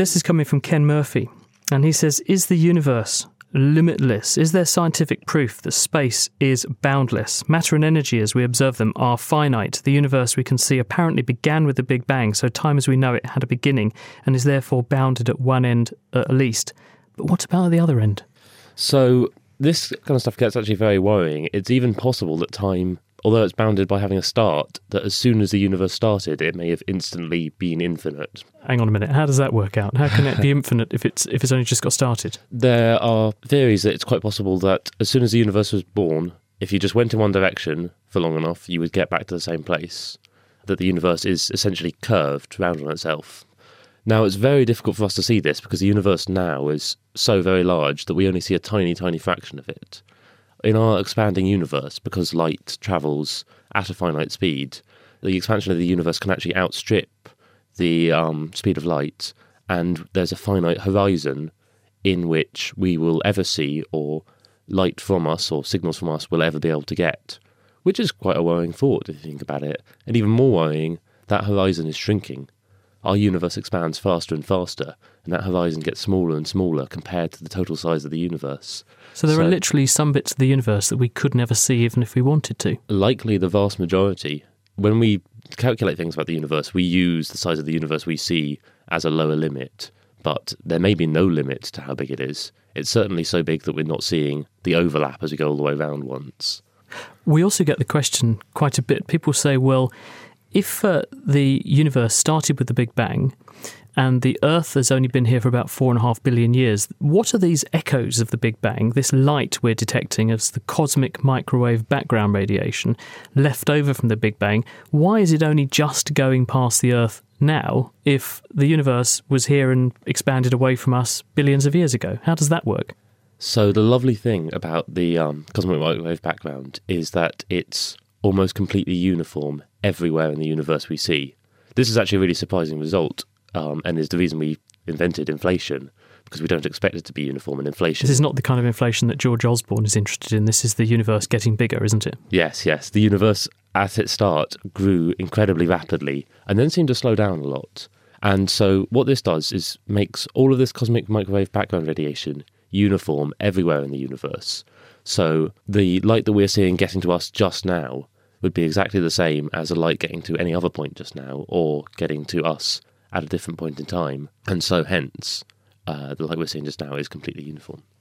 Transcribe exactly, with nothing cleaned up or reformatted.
this is coming from Ken Murphy, and he says, is the universe limitless? Is there scientific proof that space is boundless? Matter and energy as we observe them are finite. The universe we can see apparently began with the Big Bang, so time as we know it had a beginning and is therefore bounded at one end at least. But what about at the other end? So this kind of stuff gets actually very worrying. It's even possible that time, although it's bounded by having a start, that as soon as the universe started, it may have instantly been infinite. Hang on a minute, how does that work out? How can it be infinite if it's if it's only just got started? There are theories that it's quite possible that as soon as the universe was born, if you just went in one direction for long enough, you would get back to the same place, that the universe is essentially curved round on itself. Now, it's very difficult for us to see this because the universe now is so very large that we only see a tiny, tiny fraction of it. In our expanding universe, because light travels at a finite speed, the expansion of the universe can actually outstrip the um, speed of light, and there's a finite horizon in which we will ever see, or light from us or signals from us will ever be able to get, which is quite a worrying thought if you think about it. And even more worrying, that horizon is shrinking. Our universe expands faster and faster, and that horizon gets smaller and smaller compared to the total size of the universe. So there so, are literally some bits of the universe that we could never see even if we wanted to. Likely the vast majority. When we calculate things about the universe, we use the size of the universe we see as a lower limit, but there may be no limit to how big it is. It's certainly so big that we're not seeing the overlap as we go all the way around once. We also get the question quite a bit. People say, well, if uh, the universe started with the Big Bang and the Earth has only been here for about four and a half billion years, what are these echoes of the Big Bang, this light we're detecting as the cosmic microwave background radiation left over from the Big Bang? Why is it only just going past the Earth now if the universe was here and expanded away from us billions of years ago? How does that work? So the lovely thing about the um, cosmic microwave background is that it's almost completely uniform everywhere in the universe we see. This is actually a really surprising result, um, and is the reason we invented inflation, because we don't expect it to be uniform in inflation. This is not the kind of inflation that George Osborne is interested in. This is the universe getting bigger, isn't it? Yes, yes. The universe, at its start, grew incredibly rapidly and then seemed to slow down a lot. And so what this does is makes all of this cosmic microwave background radiation uniform everywhere in the universe. So the light that we're seeing getting to us just now would be exactly the same as a light getting to any other point just now, or getting to us at a different point in time. And so hence, uh, the light we're seeing just now is completely uniform.